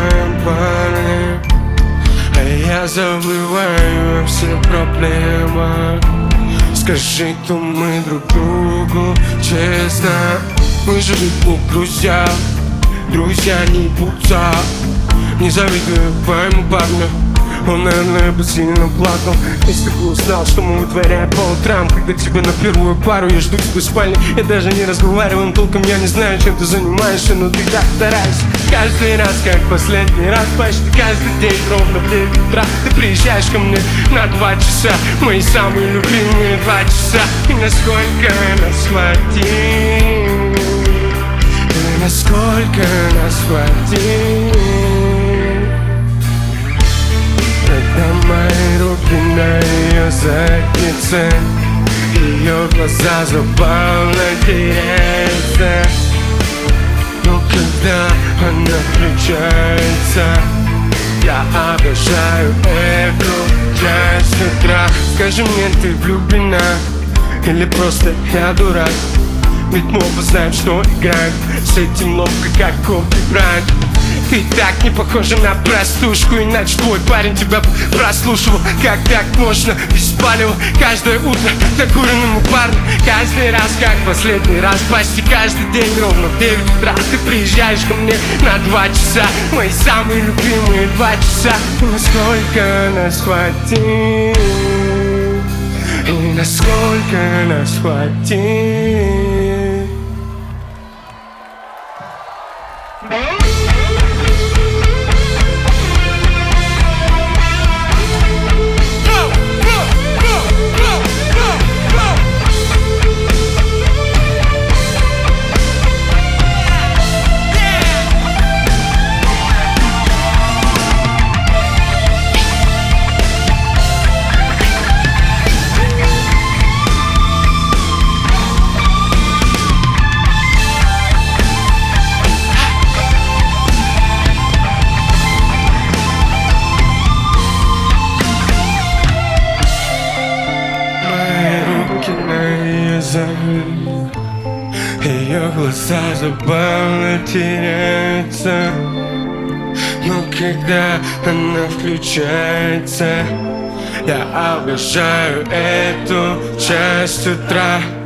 моем парне, а я забываю о всех проблемах. Скажи, кто мы друг другу честно. Мы же ведь не друзья, друзья не путя. Не завидую твоему парню, он, наверное, бы сильно плакал, если бы узнал, что мы вытворяем по утрам. Когда тебя на первую пару, я жду тебя в спальне. Я даже не разговариваем толком, я не знаю, чем ты занимаешься, но ты так стараешься. Каждый раз, как последний раз, почти каждый день ровно в 9 утра ты приезжаешь ко мне на 2 часа, мои самые любимые 2 часа. И насколько нас хватит, и насколько нас хватит, когда мои руки на ее заднице, ее глаза забавно теряются. Но когда она включается, я обожаю эту часть утра. Скажи мне, ты влюблена или просто я дурак? Ведь мы оба знаем, что играем с этим ловко, как Коби Брайант. Ты так не похожа на простушку, иначе твой парень тебя прослушивал. Как так можно без палева каждое утро накуренному парню? Каждый раз, как последний раз, почти каждый день ровно в 9 утра ты приезжаешь ко мне на 2 часа, мои самые любимые 2 часа. И насколько нас хватит, и насколько нас хватит. Ее глаза забавно теряются, но когда она включается, я обожаю эту часть утра.